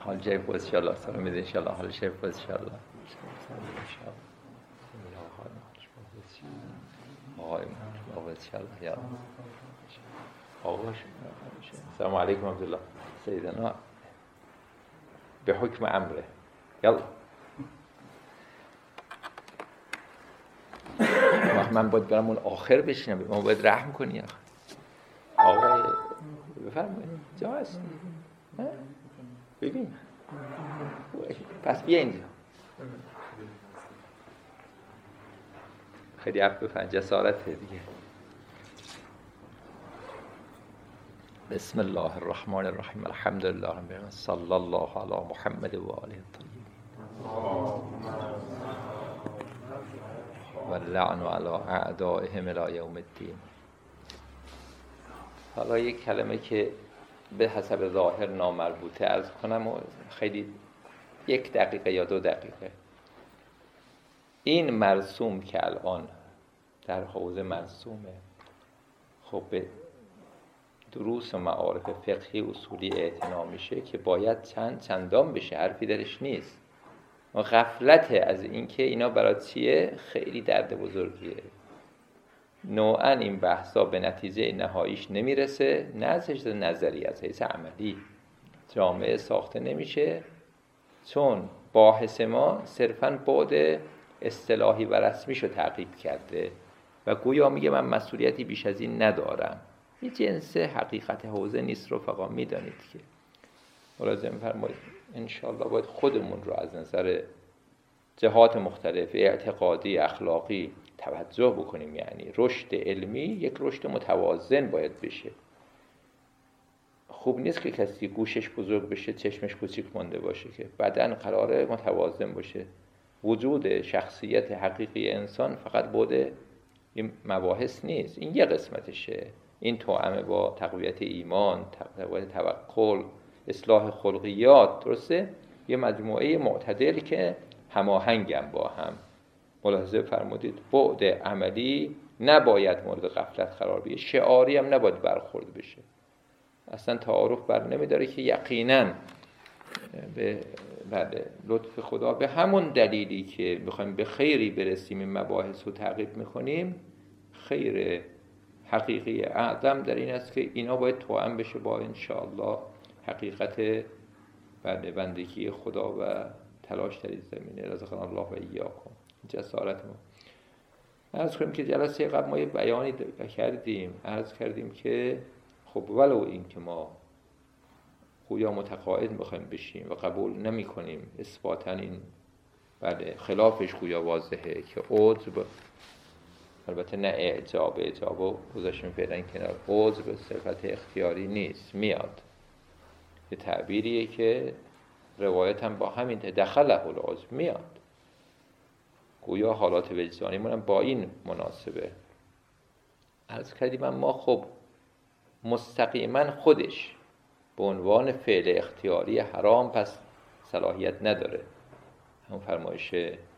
حال جای بود انشاءالله سلام میده انشاءالله حال شیف بود انشاءالله آقای محمد انشاءالله یا آقا السلام علیکم عبدالله سیدنا به حکم امره یلا من باید برم اون آخر بشینم ما باید رحم کنی آقای بفرمایید جا هست ببین پس بیا اینجا خیلی عفو بفرم جسارته دیگه بسم الله الرحمن الرحیم الحمد لله رب العالمین صلی الله علی محمد و آله الطیبین و اللعن علی اعدائهم الی یوم الدین. حالا یک کلمه که به حسب ظاهر نامربوطه عرض کنم و خیلی 1 دقیقه یا 2 دقیقه. این مرسوم که الان در حوزه مرسومه خب به دروس و معارف فقهی اصولی اعتنا میشه که باید چندان بشه، حرفی درش نیست. و غفلت از این که اینا برای چیه خیلی درد بزرگیه. نوعا این بحثا به نتیجه نهاییش نمیرسه، نه از حیث نظری، از حیث عملی جامعه ساخته نمیشه، چون باحث ما صرفاً بعد اصطلاحی و رسمیشو تعقیب کرده و گویا میگه من مسئولیتی بیش از این ندارم. این جنس حقیقت حوزه نیست رفقا، میدانید که ملازم فرمایید انشاءالله باید خودمون رو از نظر جهات مختلف اعتقادی اخلاقی توجه بکنیم. یعنی رشد علمی یک رشد متوازن باید بشه. خوب نیست که کسی گوشش بزرگ بشه چشمش کوچیک مونده باشه، که بدن قراره متوازن باشه. وجود شخصیت حقیقی انسان فقط بوده این مباحث نیست، این یه قسمتشه. این توأم با تقویت ایمان، تقویت توکل، اصلاح خلقیات، درسته؟ یه مجموعه معتدل که هماهنگن با هم. ملاحظه فرمودید بعد عملی نباید مورد غفلت قرار بگیره، شعاری هم نباید برخورد بشه. اصلا تعارف بر نمیداره که یقینا به لطف خدا به همون دلیلی که میخوایم به خیری برسیم این مباحث رو تعقیب میکنیم، خیر حقیقی اعظم در این است که اینا باید توأم بشه با انشاءالله حقیقت بندگی خدا و تلاش در این زمینه. رزقنا الله و ایاکم جسارت ما. عرض کنیم که جلسه قبل ما یه بیانی کردیم، عرض کردیم که خب ولو این که ما گویا متقاعد میخوایم بشیم و قبول نمی کنیم اثباتا این خلافش گویا واضحه که عجب، البته نه اعجاب و گذاشتیم فعلا کنار، عجب صفت اختیاری نیست، میاد. یه تعبیریه که روایت هم با همین دخله العجب میاد. گویا حالات وجدانی منم با این مناسبه. عرض کردیم ما خب مستقیما خودش به عنوان فعل اختیاری حرام پس صلاحیت نداره. همون فرمایش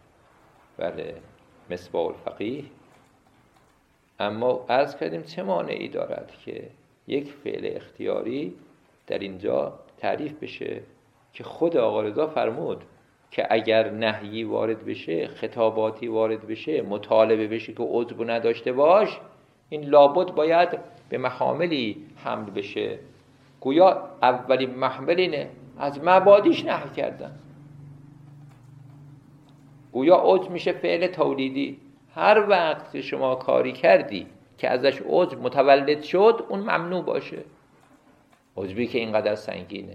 مصباح الفقیه. اما عرض کردیم چه مانعی دارد که یک فعل اختیاری در اینجا تعریف بشه که خود آقا رضا فرمود که اگر نهیی وارد بشه، خطاباتی وارد بشه، مطالبه بشه که عجب نداشته باش، این لابد باید به محاملی حمل بشه. گویا اولین محمل اینه، از مبادیش نهی کردن. گویا عجب میشه فعل تولیدی. هر وقت که شما کاری کردی که ازش عجب متولد شد اون ممنوع باشه. عجبی که اینقدر سنگینه.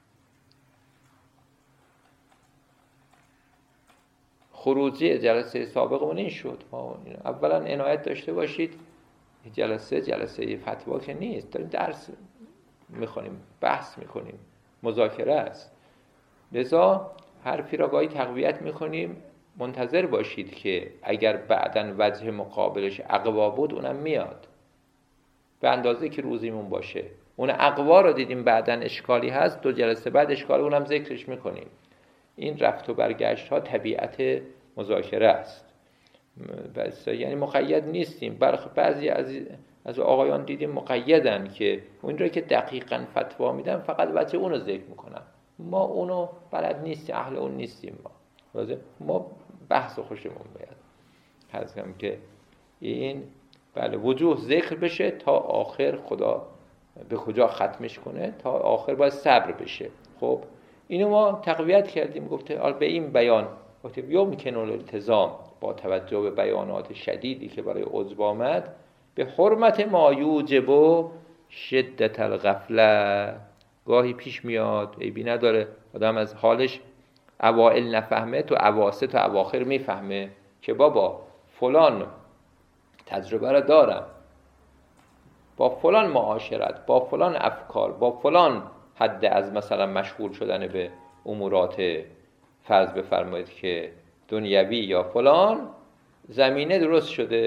خروجی جلسه سابقمون این شد. اولا عنایت داشته باشید جلسه فتوا که نیست، داریم درس میخونیم، بحث میکنیم، مذاکره است. لذا حرفی را گاهی تقویت میکنیم، منتظر باشید که اگر بعداً وجه مقابلش اقوا بود اونم میاد به اندازه که روزیمون باشه. اون اقوا رو دیدیم بعداً اشکالی هست، 2 جلسه بعد اشکال اونم ذکرش میکنیم. این رفت و برگشت ها طبیعت مذاکره است. یعنی مقید نیستیم. بعضی از آقایان دیدیم مقیدن که اون را که دقیقاً فتوا میدن فقط وجه اون رو ذکر میکنن، ما اونو بلد نیستیم، اهل اون نیستیم. ما بحث خوشمون بیاد حضرتم که این بله وجوه ذکر بشه تا آخر، خدا به کجا ختمش کنه تا آخر باید صبر بشه. خب اینو ما تقویت کردیم، گفته به این بیان گفته یمکن الالتزام با توجه به بیانات شدیدی که برای عضو آمد به حرمت ما یوجب شدت الغفله. گاهی پیش میاد عیبی نداره آدم از حالش اوائل نفهمه تو اواسط و اواخر میفهمه که بابا فلان تجربه را دارم، با فلان معاشرت، با فلان افکار، با فلان حد از مثلا مشغول شدن به امورات فرض بفرمایید که دنیوی یا فلان، زمینه درست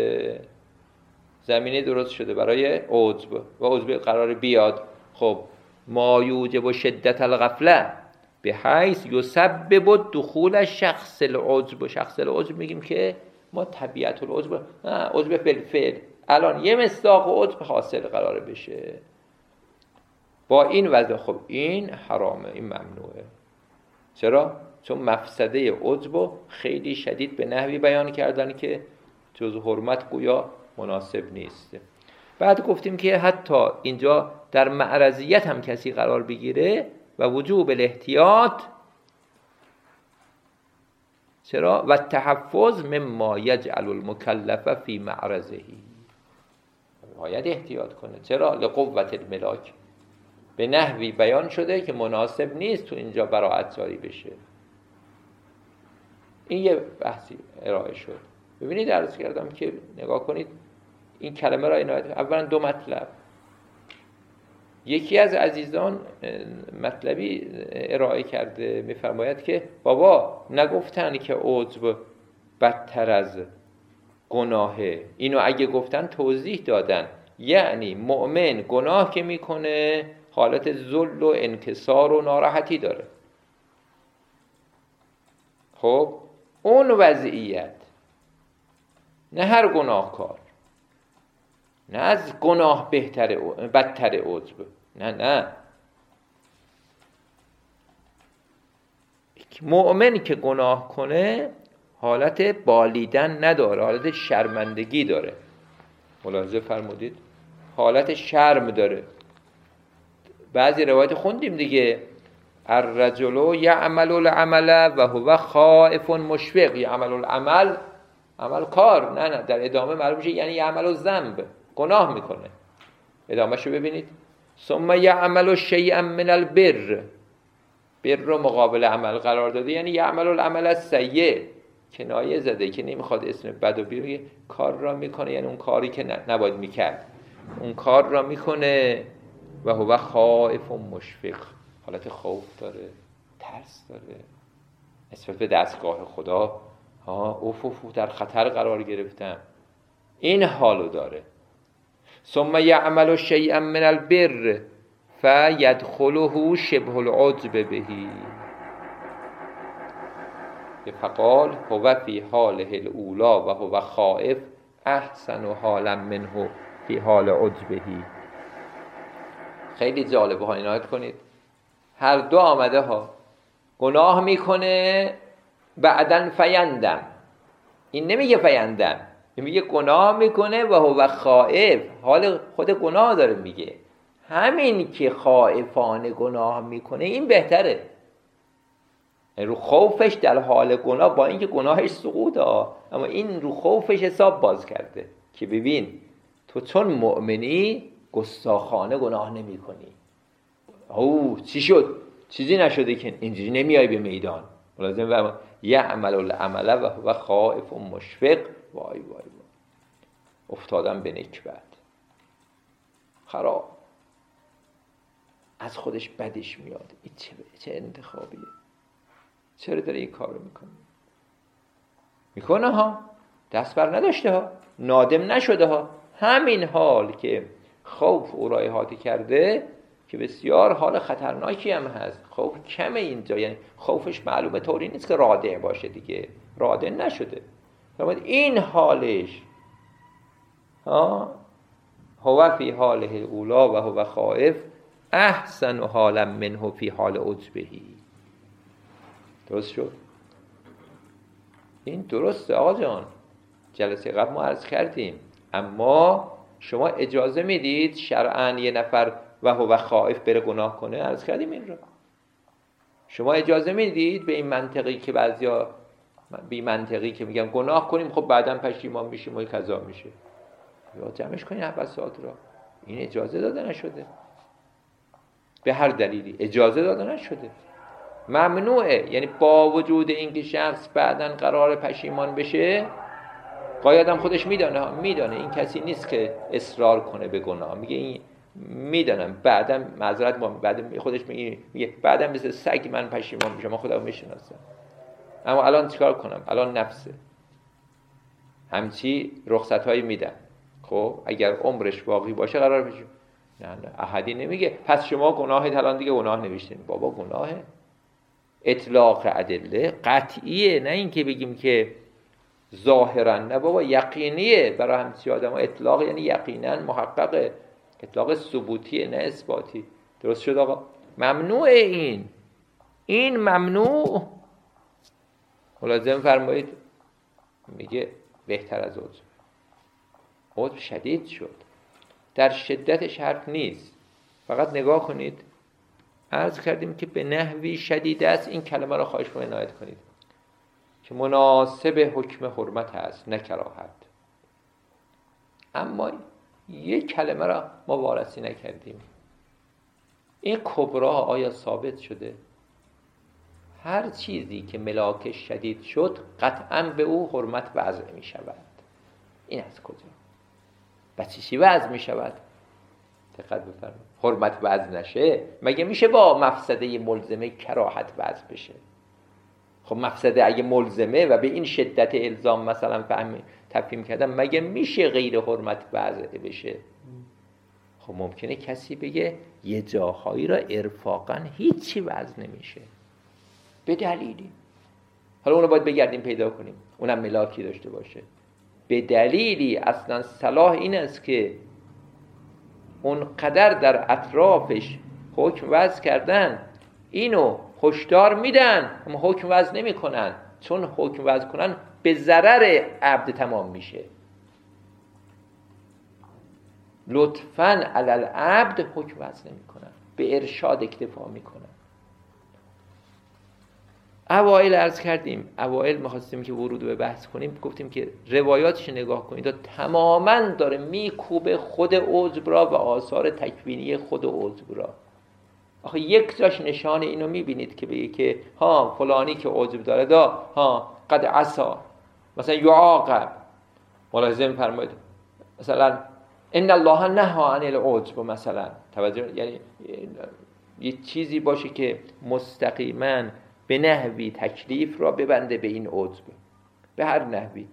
شده برای عضو و عضو قرار بیاد. خب ما یوجب شدت الغفله به حیث یسبب دخول شخص العضو. شخص العضو میگیم که ما طبیعت العضو عضو بالفعل الان یه مصداق عضو حاصل قرار بشه با این وضع. خب این حرامه، این ممنوعه. چرا؟ چون مفسده عضو خیلی شدید به نحوی بیان کردن که جز حرمت گویا مناسب نیست. بعد گفتیم که حتی اینجا در معرضیت هم کسی قرار بگیره و وجوب الاحتیاط، چرا؟ و تحفظ مما یجعل المکلف فی معرضه، باید احتیاط کنه. چرا؟ لقوت الملاک، به نحوی بیان شده که مناسب نیست تو اینجا براءت جاری بشه. این یه بحثی ارائه شد. ببینید عرض کردم که نگاه کنید این کلمه را عنایت. اولا دو مطلب. یکی از عزیزان مطلبی ارائه کرده میفرماید که بابا نگفتن که عضو بدتر از گناهه، اینو اگه گفتن توضیح دادن، یعنی مؤمن گناه که میکنه حالت ذل و انکسار و ناراحتی داره. خب اون وضعیت، نه هر گناهکار، نه از گناه بدتر عضو، نه مؤمن که گناه کنه حالت بالیدن نداره، حالت شرمندگی داره. ملاحظه فرمودید؟ حالت شرم داره. بعضی روایت خوندیم دیگه، الرجل یعمل العمل و هو خائف مشفق. یعمل العمل، عمل کار، نه در ادامه معلوم میشه یعنی یعمل الذنب، گناه میکنه. ادامهشو ببینید، ثم یعمل شیئا من البر. بر رو مقابل عمل قرار داده، یعنی یعمل العمل السیء، کنایه زده که نمیخواد اسم بد و بیاره، کار را میکنه یعنی اون کاری که نباید میکرد اون کار را میکنه. و هو خائف مشفق، حالت خوف داره، ترس داره نسبت به دستگاه خدا. اوف در خطر قرار گرفتم، این حالو داره. ثم یعمل شیئا من البر فیدخله شبه العجب بهی فقال هو فی حاله الاولا و هو خائف احسن حالا منه فی حال عجبهی. خیلی جالبه ها، عنایت کنید. هر دو آمده ها، گناه میکنه بعدن فیندم. این نمیگه فیندم، این میگه گناه میکنه و هو خائف، حال خود گناه داره میگه. همین که خائفانه گناه میکنه این بهتره، رو خوفش در حال گناه، با اینکه گناهش سقوطه اما این رو خوفش حساب باز کرده که ببین تو چون مؤمنی گستاخانه گناه نمی کنی. چی شد؟ چیزی نشده که اینجوری نمیای به میدان. لازم یعمل العمل و هو خائف مشفق. وای افتادم به نکبت، خراب، از خودش بدش میاد. این چه انتخابیه؟ چرا داره این کار رو میکنه ها؟ دست بر نداشته ها، نادم نشده ها. همین حال که خوف او را احاطه کرده که بسیار حال خطرناکی هم هست. خوف کمه اینجا، یعنی خوفش معلومه طوری نیست که رادع باشه دیگه، رادع نشده. این حالش هو فی حاله اولا و هو خائف احسن حالا منه فی حال عجبهی. درست شد؟ این درسته آقا جان، جلسه قبل ما عرض کردیم. اما شما اجازه میدید شرعاً یه نفر و هو خائف بره گناه کنه؟ عرض کردیم این رو. شما اجازه میدید به این منطقی که بعضیا بی منطقی که میگن گناه کنیم خب بعداً پشیمان میشیم و کذا میشه، یا جمعش کنین حبسات را. این اجازه داده نشده، به هر دلیلی اجازه داده نشده، ممنوعه. یعنی با وجود اینکه شخص بعداً قرار پشیمان بشه، قایدم خودش میدانه این کسی نیست که اصرار کنه به گناه، میگه این میدانم بعداً معذرت بعد خودش میگه بعداً مثل سگ من پشیمان میشم، من خودم میشناسم، اما الان چیکار کنم؟ الان نفسه. همچی رخصت‌هایی میدن. خب اگر عمرش باقی باشه قرار بشه. نه احدی نمیگه پس شما گناهت الان دیگه گناه نوشتین. بابا گناهه. اطلاق ادله قطعیه، نه اینکه بگیم که ظاهرا، نه بابا یقینیه. برای همچین آدم‌ها اطلاق یعنی یقینا محققه، اطلاق ثبوتیه نه اثباتی. درست شد آقا؟ ممنوعه این ممنوع. ملازم فرمایید میگه بهتر از عذر شدید شد. در شدتش حرف نیست، فقط نگاه کنید. عرض کردیم که به نحوی شدید است. این کلمه را خواهش کنید عنایت کنید که مناسب حکم حرمت است نه کراهت. اما یک کلمه را ما وارسی نکردیم. این کبرا آیا ثابت شده؟ هر چیزی که ملاکش شدید شد قطعاً به او حرمت وضع می شود. این از کجا؟ بچه چی وضع می شود؟ دقت بفرمایید. حرمت وضع نشه مگه میشه با مفسده ملزمه کراهت وضع بشه؟ خب مفسده اگه ملزمه و به این شدت الزام مثلا تفهیم کردم، مگه میشه غیر حرمت وضع بشه؟ خب ممکنه کسی بگه یه جاهایی را ارفاقا هیچی وضع نمیشه به دلیلی، حالا اونو باید بگردیم پیدا کنیم، اونم ملاکی داشته باشه. به دلیلی اصلا صلاح این است که اون قدر در اطرافش حکم وضع کردن، اینو هشدار میدن اما حکم وضع نمی کنن، چون حکم وضع کنن به ضرر عبد تمام میشه. لطفاً علی العبد حکم وضع نمی کنن، به ارشاد اکتفا می کنن. اوائل عرض کردیم، اوائل می‌خواستیم که ورود به بحث کنیم، گفتیم که روایاتش نگاه کنید و تماماً داره میکوبه خود عجب را و آثار تکوینی خود عجب را. آخه یک جاش نشان اینو میبینید که بگه که ها فلانی که عجب داره قد عصا مثلا یعاقب. ملاحظه فرمایید مثلا ان الله نهى عن العجب مثلا، توجه، یعنی یه چیزی باشه که مستقیما به نحوی تکلیف را ببنده به این عجب، به هر نحوی.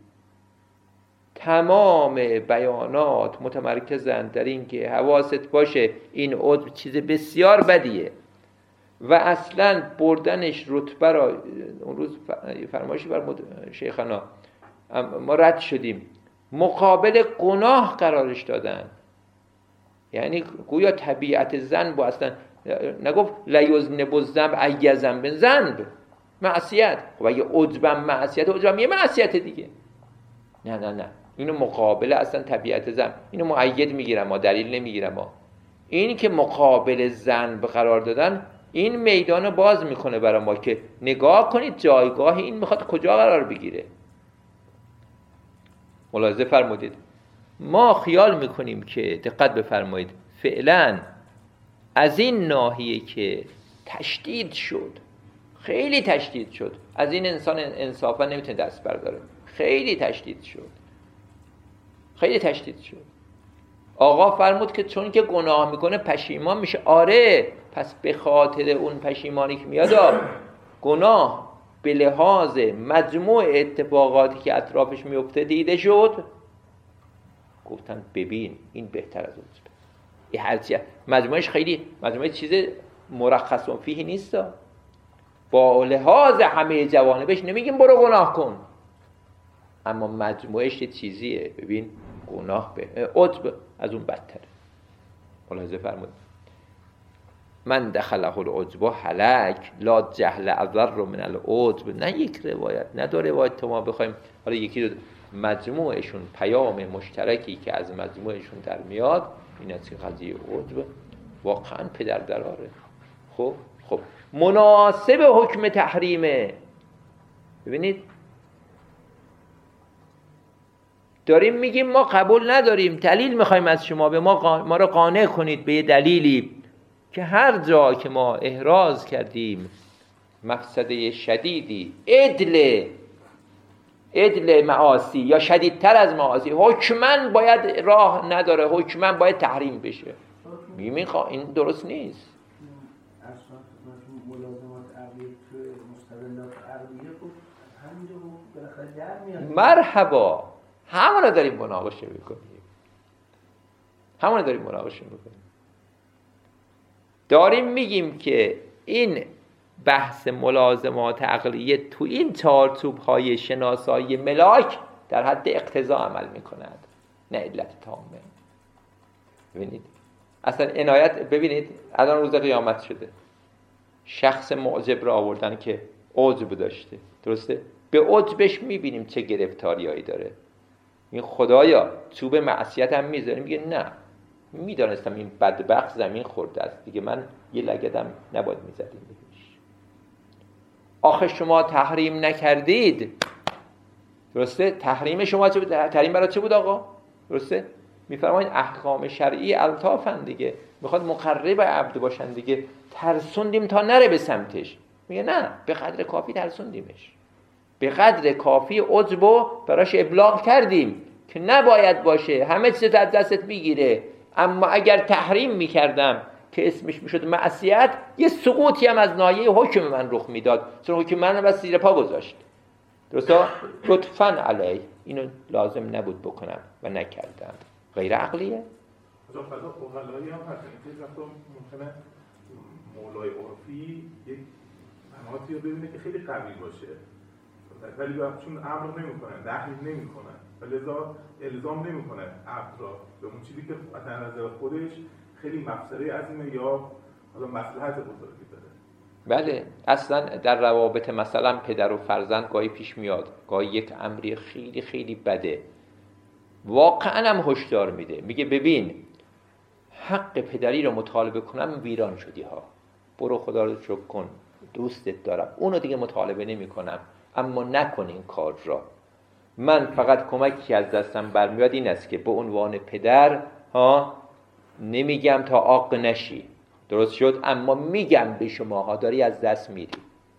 تمام بیانات متمرکزند در این که حواست باشه این عجب چیز بسیار بدیه و اصلا بردنش رتبه را، اون روز فرمایشی بر شیخنا ما رد شدیم، مقابل گناه قرارش دادن. یعنی گویا طبیعت زن با اصلا نگفت لیذنب الذنب ای ذنب ذنب معصیت. خب اگه عجبم معصیت، عجبم یه معصیت دیگه. نه اینو مقابل اصلا طبیعت ذنب، اینو مؤید میگیرم ما، دلیل نمیگیرم ما. این که مقابل ذنب قرار دادن این میدان باز میکنه برای ما که نگاه کنید جایگاه این میخواد کجا قرار بگیره. ملاحظه فرمودید ما خیال میکنیم که دقت بفرمایید فعلا از این ناحیه که تشدید شد، خیلی تشدید شد، از این انسان انصافا نمیتونه دست برداره. خیلی تشدید شد. آقا فرمود که چون که گناه میکنه پشیمان میشه. آره، پس به خاطر اون پشیمانی که میاد گناه به لحاظ مجموع اتفاقاتی که اطرافش میفته دیده شد، گفتن ببین این بهتر از اون. این هرچی مجموعش خیلی مجموعه چیز مرخص فیه نیست، با لحاظ همه جوانبش نمیگیم برو گناه کن، اما مجموعش چیزیه. ببین گناه به عجب از اون بدتره. ملاحظه فرمودید. من دخله العجب هلک لا جهل اضر من العجب. نه یک روایت، نه دو روایت تا ما بخوایم حالا یکی دو مجموعشون پیام مشترکی که از مجموعشون در میاد این است که قضیه عجب واقعا پدر دراره. خب مناسب حکم تحریمه. ببینید داریم میگیم ما قبول نداریم، دلیل میخوایم از شما، به ما رو قانع کنید به یه دلیلی که هر جا که ما احراز کردیم مفسده شدیدی عدل معاصی یا شدیدتر از معاصی حکماً باید راه نداره، حکماً باید تحریم بشه، میگیم این درست نیست. مرحبا، همونو داریم مناقشه میکنیم. داریم میگیم که این بحث ملازمات عقلیه تو این چارچوب‌های شناسایی ملاک در حد اقتضا عمل میکند، نه علت تامه. ببینید اصلا عنایت، ببینید الان روز قیامت شده، شخص معجب را آوردن که عجب داشته، درسته؟ به عجبش میبینیم چه گرفتاریایی داره. این خدایا چوب معصیت هم میذاره، میگه نه میدانستم این بدبخت زمین خورده است دیگه، من یه لگدم نباید میزدیم بهش. آخه شما تحریم نکردید، درسته؟ تحریم شما چه بود؟ تحریم برای چه بود آقا؟ درسته؟ میفرمایید احکام شرعی الطافن دیگه، میخواد مقرب عبد باشن دیگه. ترسوندیم تا نره به سمتش، میگه نه به قدر کافی ترسوندیمش، به قدر کافی عجبو براش ابلاغ کردیم که نباید باشه، همه چیز از دستت میگیره. اما اگر تحریم میکردم که اسمش میشد معصیت، یه سقوطی هم از ناحیه حکم من رخ میداد، چون حکم من بس زیر پا گذاشت. درسته؟ لطفاً علیه اینو لازم نبود بکنم و نکردم. غیر عقلیه؟ فضا اقلایی هم هست، این وقتا ممکنه مولای عرفی یک مناطی رو ببینه که خیلی قوی باشه ولی چون امر نمی‌کنن، نهی نمی‌کنن و لذا الزام نمی‌کنن عبد را به اون چیزی که از نظر خودش خیلی مفسده عظیمه یا حالا مصلحت بزرگی داره. بله، اصلا در روابط مثلا پدر و فرزند گاهی پیش میاد، گاهی یک امری خیلی خیلی بده، واقعا هم هشدار میده، میگه ببین حق پدری رو مطالبه کنم ویران شدی ها، برو خدا رو شکر کن، دوستت دارم، اونو دیگه مطالبه نمی کنم، اما نکن این کار را. من فقط کمکی از دستم برمیاد این است که به عنوان پدر نمیگم تا عاق نشی، درست شد، اما میگم به شماها داری از دست میری،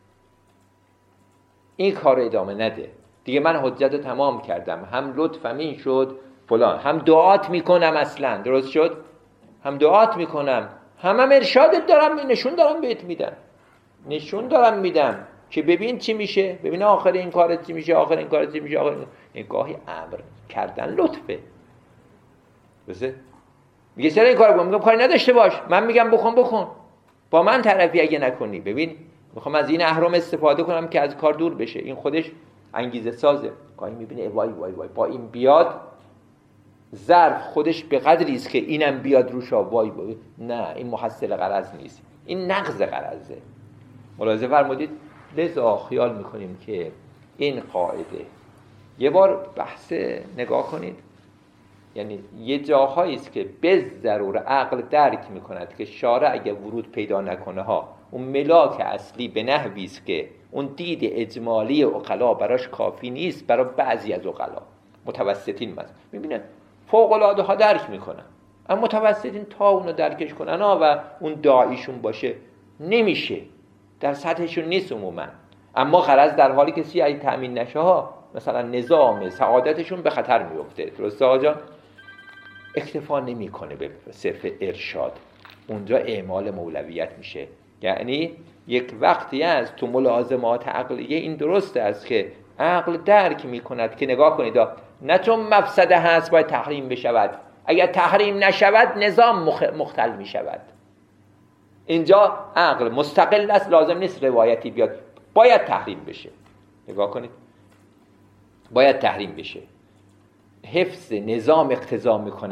این کار ادامه نده دیگه. من حجت رو تمام کردم، هم لطفم این شد فلان، هم دعات میکنم اصلا، درست شد، هم دعات میکنم، هم ارشادت دارم، نشون دارم بهت میدم، نشون دارم میدم که ببین چی میشه، ببین آخر این کارت چی میشه، آخر این کارت چی میشه، آخر این گاهی امر کردن لطفه. بسه میگه چرا این کارو میگم کاری نداشته باش، من میگم بکن، با من طرفی اگه نکنی. ببین میخوام از این اهرم استفاده کنم که از کار دور بشه، این خودش انگیزه سازه. گاهی میبینه وای با این بیاد ظرف خودش به قدری است که اینم بیاد روشا، وای نه این محصل غرض نیست، این نقض غرضه. ملاحظه فرمودید؟ لذا خیال میکنیم که این قاعده یه بار بحث نگاه کنید، یعنی یه جاهایی است که به ضرور عقل درک میکند که شارع اگه ورود پیدا نکنه اون ملاک اصلی به نحوی است که اون دید اجمالی عقلا براش کافی نیست، برای بعضی از عقلا متوسطین مثلا میبینن فوق العاده ها درک میکنن، اما متوسطین تا اونو درکش کنن و اون داعیشون باشه نمیشه، در سطحشون نیست عموما. اما غرض در حالی که سیاهی تأمین نشه مثلا نظام سعادتشون به خطر میفته. درسته آقا؟ اکتفا نمیکنه به صرف ارشاد، اونجا اعمال مولویت میشه. یعنی یک وقتی از تو ملازمات عقلیه این درسته است که عقل درک میکند که نگاه کنید نه چون مفسده هست باید تحریم بشود، اگر تحریم نشود نظام مختل میشود. اینجا عقل مستقل است، لازم نیست روایتی بیاد، باید تحریم بشه. نگاه کنید، باید تحریم بشه، حفظ نظام اقتضا میکند.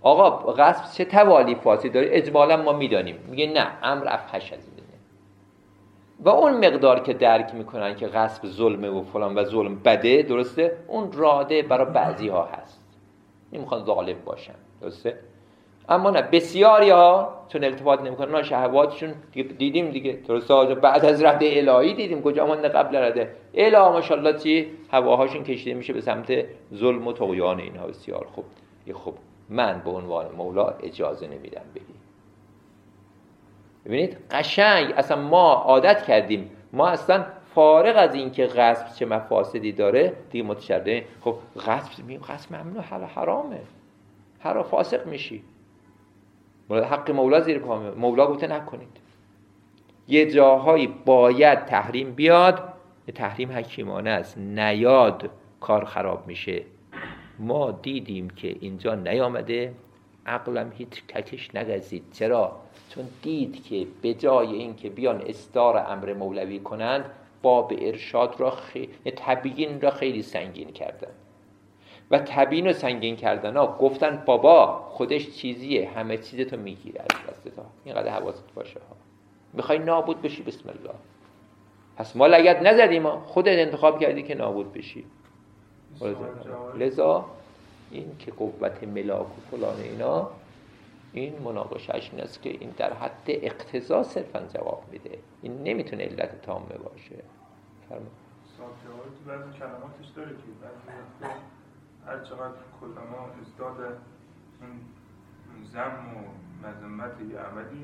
آقا غصب چه توالیفاتی داره؟ اجمالا ما میدانیم. میگه نه، امر افحش از اینه. و اون مقدار که درک میکنن که غصب ظلمه و فلان و ظلم بده، درسته، اون راده برای بعضی ها هست، نمیخوان ظالم باشن، درسته. اما نه، بسیاری ها چون التفات نمیکنن، نه شهواتشون دیدیم دیگه، درسته. بعد از رده الهی دیدیم کجا مونده قبل رده الهی، ماشاءالله چی هواهاشون کشیده میشه به سمت ظلم و طغیان اینها. بسیار خوب. خب من به عنوان مولا اجازه نمیدم بگی. ببینید قشنگ اصلا ما عادت کردیم، ما اصلا فارغ از این که غصب چه مفاسدی داره دیگه متشدد. خب غصب ممنوع، حرامه، حرام، فاسق میشی، حق مولا زیر پامه. مولا گفته نکنید. یه جاهایی باید تحریم بیاد، تحریم حکیمانه است، نیاد کار خراب میشه. ما دیدیم که اینجا نیامده، عقلم هیچ ککش نگزید. چرا؟ چون دید که به جای این که بیان اصدار امر مولوی کنند، باب ارشاد را تبیین را خیلی سنگین کردن. و تبیین و سنگین کردن ها گفتن بابا خودش چیزیه، همه چیزتو میگیره از دستت، اینقدر حواست باشه ها. میخوای نابود بشی، بسم الله. پس ما لگد نزدیم، خودت انتخاب کردی که نابود بشی. لذا این که قوت ملاک و فلان اینا، این مناقشهش این است که این در حد اقتضا صرفا جواب میده، این نمیتونه علت تامه باشه. فرما جوابی تو بعضی کلماتش داره که بعضی هر چقدر کلما ازداد اون ذم و مذمت یه عملی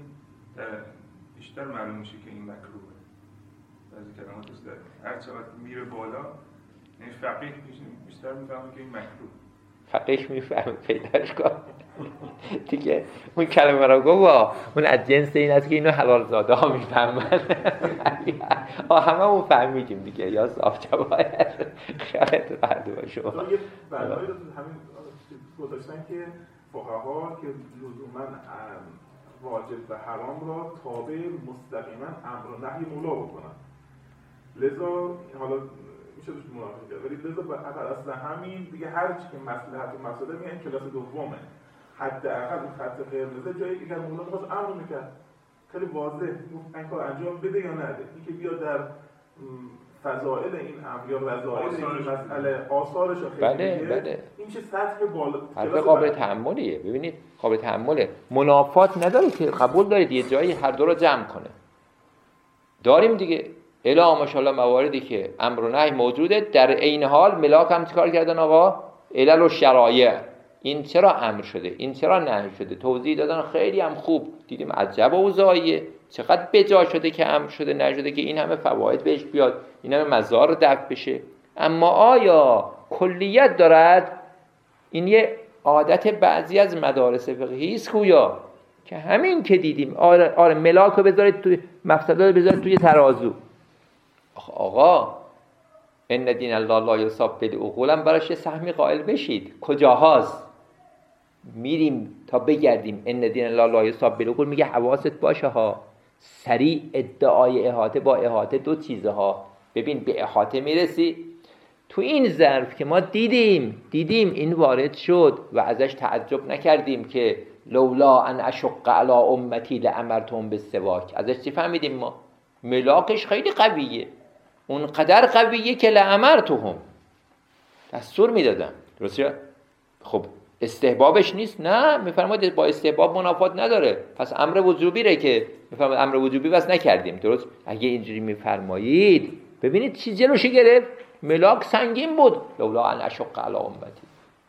بیشتر معلوم میشه که این مکروهه. بعضی کلماتش داره هر چقدر میره بالا، یعنی فقیه بیشتر میفهمه که این مکروه. فقیه میفهمه، پیداش کن دیگه. اون کلمه رو گفت اون از جنس این است که اینو حلال زاده ها میفهمن. همه اون فهمیدیم دیگه. یا صاف جواهر خیالت راحت باشه. یه بلایی رو همین گذاشتن که فقها که لزوما واجب و حرام را تابع مستقیما امر و نهی مولا بکنن. لذا حالا میشه توش مناقشه کرد، ولی لذا بر اصل همین دیگه هر چی که مصلحت و مفسده میگن کلاس دومه. حداقل اون خط قرمز جایی که مولا می‌خواست امر میکرد، خیلی واضح این کار انجام بده یا نده. این که بیا در فضائل این امر یا رضایل این مسئله آثارش رو خیلی بله. این میشه سطح بالا، حرف قابل تحملیه. ببینید قابل تحمله، منافات نداره که قبول دارید یه جایی هر دو رو جمع کنه. داریم دیگه الا ماشاءالله مواردی که امر و نهی موجوده، در عین حال ملاک هم چیکار کردن آقا؟ علل و شرایع، این چرا امر شده، این چرا نهی شده، توضیح دادن. خیلی هم خوب دیدیم عجب اوضاعیه، چقدر بجا شده که امر شده نشده که این همه فواید بهش بیاد، این همه مضار دفع بشه. اما آیا کلیت دارد؟ این یه عادت بعضی از مدارس فقهی است گویا که همین که دیدیم آره ملاک رو بذارید توی مفسدات، بذارید توی ترازو. آقا ان دین الله لا یصاب بالعقول براش یه سهمی قائل بشید. کجاهاست؟ میریم تا بگردیم. ان دین الله لا یصاب بالعقول میگه حواست باشه ها. سریع ادعای احاطه با احاطه دو چیزه ها. ببین به احاطه میرسی تو این ظرف که ما دیدیم این وارد شد و ازش تعجب نکردیم که لولا ان اشق علی امتی لامرتهم بالسواک. ازش چی فهمیدیم ما؟ ملاکش خیلی قویه، اون قدر قویه که لامرتهم دستور میدادم. درسته؟ خب استحبابش نیست؟ نه، میفرماید با استحباب منافات نداره. پس امر وجوبی ره که میفرماید امر وجوبی بس نکردیم. درست؟ اگه اینجوری میفرمایید ببینید چی جلوش گرفت. ملاک سنگین بود. لولا ان اشق علی امتی.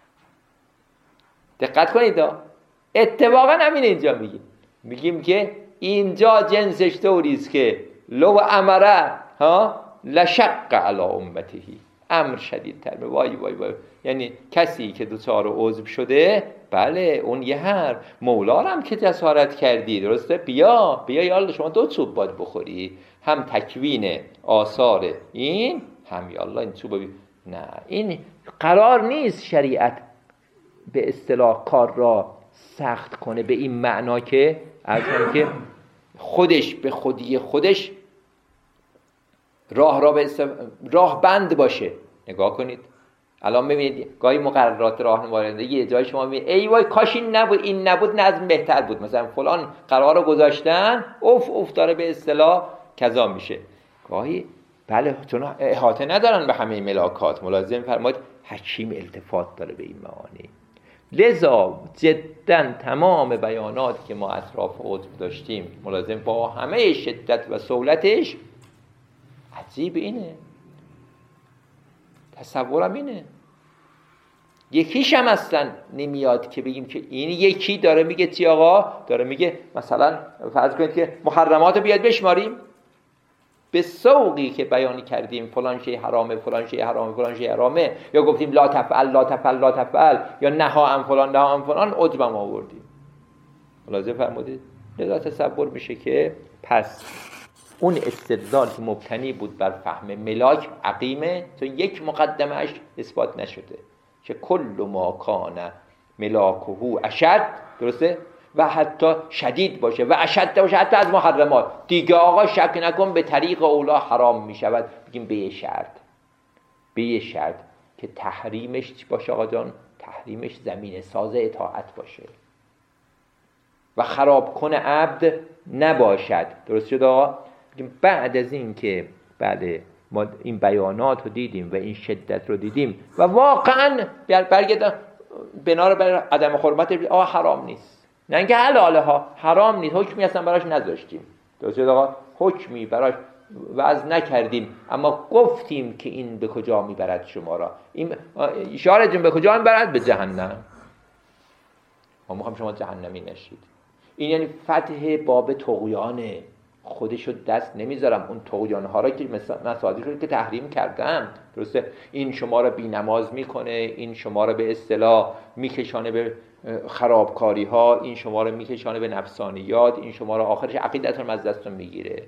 دقت کنید اتفاقا همین اینجا میگیم که اینجا جنسش طوریست که لو امره لشق علی امتی، امر شدیدتر. وای یعنی کسی که دوچار عضو شده، بله اون یه هر مولا هم که جسارت کردی، درسته، بیا یالا شما دو چوب باید بخوری، هم تکوین آثار این، هم یالا این چوب نه. این قرار نیست شریعت به اصطلاح کار را سخت کنه به این معنا که اصلا که خودش به خودی خودش راه بند باشه. نگاه کنید الان میبینید گاهی مقررات راهنمایی یه جای شما میبینید ای وای کاش این نبود نظم بهتر بود، مثلا فلان قرار رو گذاشتن اوف داره به اصطلاح کذا میشه. گاهی بله چون احاطه ندارن به همه ملاکات. ملاحظه فرمایید حکیم التفات داره به این معانی. لذا جدا تمام بیاناتی که ما اطراف عضو داشتیم ملاحظه با همه شدت و سهولتش عجیب اینه، تصورم اینه، یکیش هم اصلا نمیاد که بگیم که این یکی داره میگه چی آقا؟ داره میگه مثلا فرض کنید که محرمات رو بیاد بشماریم به سوقی که بیانی کردیم فلان شی حرامه فلان شی حرامه فلان شی حرامه، یا گفتیم لا تفعل یا نها عن فلان عجبم آوردیم. ملاحظه فرمودید؟ لذا تصور میشه که پس اون استدلال که مبتنی بود بر فهم ملاک عقیمه، چون یک مقدمهش اثبات نشده که کل ما کان ملاکه اشد، درسته؟ و حتی شدید باشه و اشد باشه حتی از محرمات دیگه آقا شک نکن به طریق اولا حرام می شود. بگیم به یه شرط که تحریمش باشه آقا جان، تحریمش زمینه ساز اطاعت باشه و خراب کنه عبد نباشد. درست شد آقا؟ بعد از این که بله ما این بیانات رو دیدیم و این شدت رو دیدیم و واقعا برگردم بنا بر عدم حرمت حرام نیست، نه اینکه حلاله ها حرام نیست، حکمی اصلا براش نذاشتیم. درست شد آقا؟ حکمی براش وضع نکردیم، اما گفتیم که این به کجا میبرد شما را، این اشاره جون به کجا میبرد؟ به جهنم. ما میخوام شما جهنمی نشید. این یعنی فتح باب طغیانه، خودشو دست نمیذارم اون طغیان‌ها را که مسائلی رو که تحریم کردم، درسته؟ این شما را بی نماز میکنه، این شما را به اصطلاح میکشانه به خرابکاری ها، این شما را میکشانه به نفسانیات، این شما را آخرش عقیدتون از دستتون میگیره.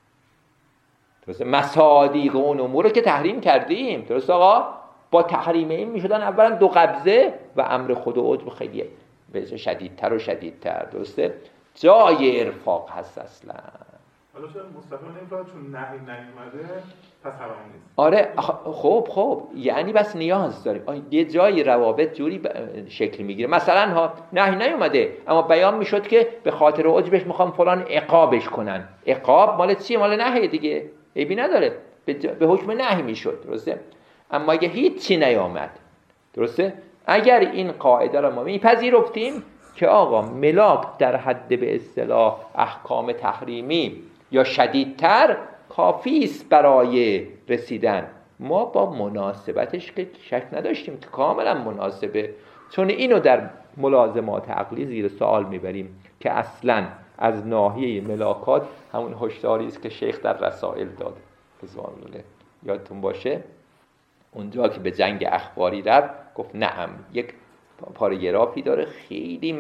درسته؟ مصادیق اون امور رو که تحریم کردیم، درسته آقا؟ با تحریم این میشدن اولا 2 قبضه و امر خود و عجب خیلی شدیدتر و شدیدتر. درسته؟ جای ارفاق هست اصلا. حالا چون مصطفی نمی‌فهمه چون نهی نیومده پس حرام نیست. آره خب یعنی بس نیاز داریم یه جای روابط جوری شکل میگیره. مثلا ها نهی نیومده اما بیان میشد که به خاطر عجبش میخوام فلان عقابش کنن. عقاب مال چیه؟ مال نهی دیگه، عیبی نداره، به حکم نهی میشد. درسته؟ اما اگه هیچی نیامد، درسته؟ اگر این قاعده رو ما میپذیرفتیم که آقا ملاک در حد به اصطلاح احکام تحریمی یا شدیدتر کافی است برای رسیدن، ما با مناسبتش که شک نداشتیم که کاملا مناسبه، چون اینو در ملازمات عقلی زیر سوال میبریم که اصلا از ناحیه ملاکات همون هشداری است که شیخ در رسائل داد. یادتون باشه اونجا که به جنگ اخباری رفت گفت نعم یک پاراگرافی داره خیلی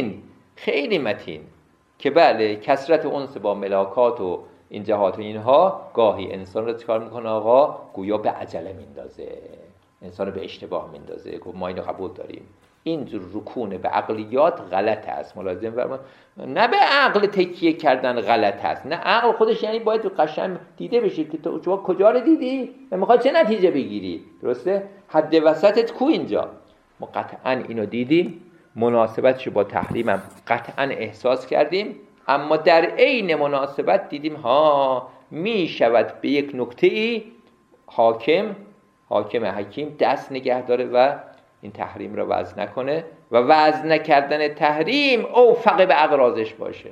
متین که بله کثرت انس با ملاکات و این جهات و اینها گاهی انسان رو چکار میکنه آقا؟ گویا به عجله میندازه، انسان رو به اشتباه میندازه. گفت ما اینو قبول داریم. اینجور رکون به عقلیات غلط است. ملاحظه فرمایید نه به عقل تکیه کردن غلط است، نه عقل خودش یعنی باید قشنگ دیده بشه که تو کجا رو دیدی و میخواد چه نتیجه بگیری. درسته؟ حد وسطت کو اینجا؟ ما قطعا اینو دیدیم، مناسبتشو با تحریمم قطعا احساس کردیم، اما در عین مناسبت دیدیم ها می شود به یک نکته‌ای حکیم دست نگه داره و این تحریم را وضع نکنه و وضع نکردن تحریم اوفق به اغراضش باشه.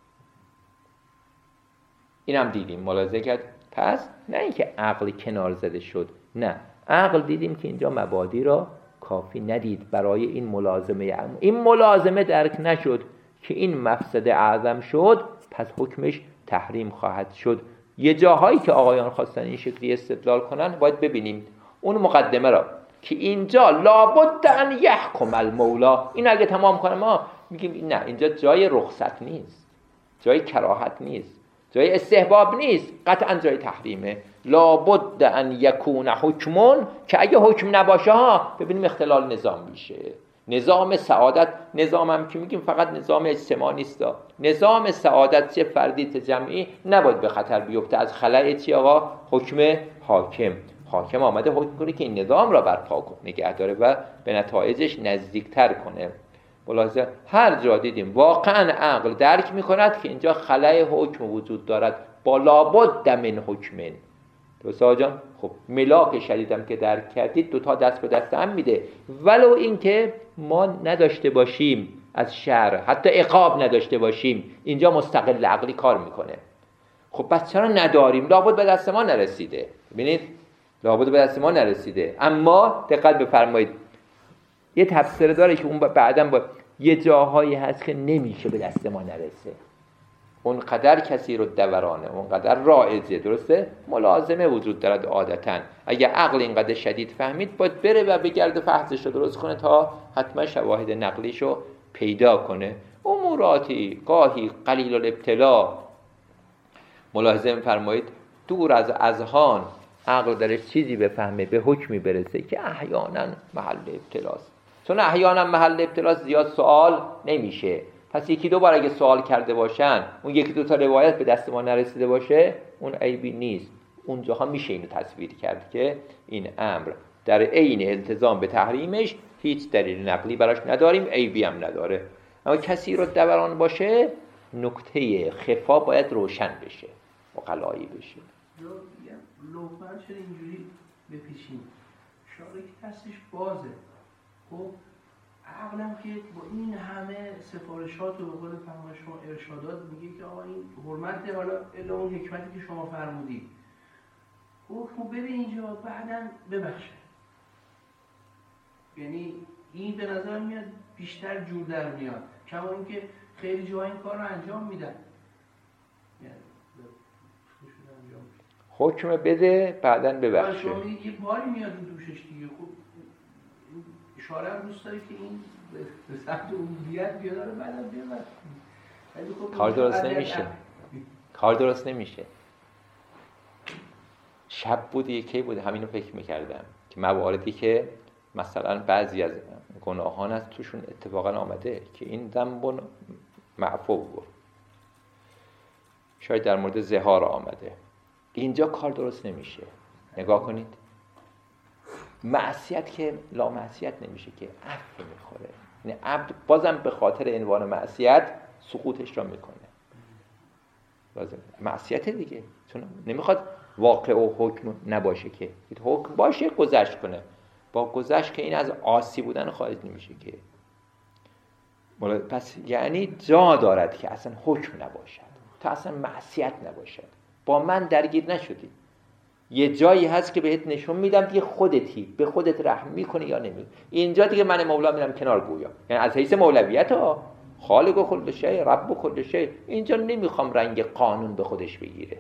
اینم دیدیم، ملاحظه کرد. پس نه اینکه عقل کنار زده شد، نه، عقل دیدیم که اینجا مبادی را کافی ندید برای این ملازمه. این ملازمه درک نشد که این مفسد اعظم شد، پس حکمش تحریم خواهد شد. یه جاهایی که آقایان خواستن این شکلی استدلال کنن باید ببینیم اون مقدمه را که اینجا لابد ان یحکم المولا، این اگه تمام کنه ما میگیم نه اینجا جای رخصت نیست، جای کراهت نیست، جای استحباب نیست، قطعا جای تحریمه. لابد ان یکون حکمون، که اگه حکم نباشه ها ببینیم اختلال نظام میشه. نظام سعادت، نظام هم که میگیم فقط نظام اجتماعی نیست، نظام سعادت چه فردی چه جمعی نباید به خطر بیفته از خلأ چی آقا؟ حکم حاکم حاکم آمده حکم کنه که این نظام را برپا نگه داره و به نتایجش نزدیکتر کنه. ملاحظه هر جا دیدیم واقعا عقل درک میکند که اینجا خلأ حکم وجود دارد با لابد من حکمن. درست آقا جان؟ خب ملاک شدیدم که درک کردید دوتا دست به دست هم میده، ولو اینکه ما نداشته باشیم از شرع، حتی عقاب نداشته باشیم، اینجا مستقل عقلی کار میکنه. خب پس چرا نداریم؟ لابد به دست ما نرسیده. ببینید لابد به دست ما نرسیده. اما دقت بفرمایید یه تفسیر داره که اون بعداً با یه جاهایی هست که نمیشه به دست ما نرسه، اونقدر کثیر الدورانه، اونقدر رائجه. درسته؟ ملازمه وجود دارد عادتاً. اگه عقل اینقدر شدید فهمید باید بره و بگرده فحصش رو درست کنه تا حتما شواهد نقلیشو پیدا کنه. اموراتی گاهی قلیل الابتلا، ملاحظه می‌فرمایید دور از اذهان عقل درش چیزی بفهمه به حکمی برسه که احیانا محل ابتلاست. چون احیانا محل ابتلاست زیاد سوال نمیشه. پس یکی دو بار اگه سوال کرده باشن، اون یکی دو تا روایت به دست ما نرسیده باشه، اون عیبی نیست. اونجاها میشه اینو تصویر کرد که این امر در عین التزام به تحریمش هیچ دلیل نقلی براش نداریم، عیبی هم نداره. اما کسی رو دوران باشه نکته خفا باید روشن بشه و قلایی بشه. لوفر چرا اینجوری بپیشیم؟ شاره که دستش بازه. خب عقلم که با این همه سفارشات و به قول فرمایش شما ارشادات میگه که آقا این حرمت، حالا الا اون حکمتی که شما فرمودید، خب بره اینجا بعداً ببخشه. یعنی این به نظر میاد بیشتر جور در میاد، کما اینکه خیلی جاها این کار رو انجام میدن. حکم بده بعداً ببخشه. شما میگید یه باری میاد این دوشش دیگه. خب اشاره هم دوست داره که این به سمت عبودیت بیاد رو بعداً ببخشه. کار درست نمیشه. کار درست نمیشه. شب بود یکی بود همینو فکر میکردم که مواردی که مثلا بعضی از گناهان از توشون اتفاقا آمده که این ذنب معفو بود، شاید در مورد زهار آمده، اینجا کار درست نمیشه. نگاه کنید معصیت که لا معصیت نمیشه که عفو میخوره، یعنی عبد بازم به خاطر عنوان معصیت سقوطش را میکنه. لازم معصیت دیگه، چون نمیخواد واقع و حکم نباشه که حکم باشه گذشت کنه، با گذشت که این از عاصی بودن خارج نمیشه که. پس یعنی جا دارد که اصلا حکم نباشد، تا اصلا معصیت نباشد، با من درگیر نشدی. یه جایی هست که بهت نشون میدم دیگه خودتی به خودت رحم میکنی یا نمی. اینجا دیگه من مولا میرم کنار گویا، یعنی از حیث مولویت ها خالق کل شیء رب کل شیء، اینجا نمیخوام رنگ قانون به خودش بگیره.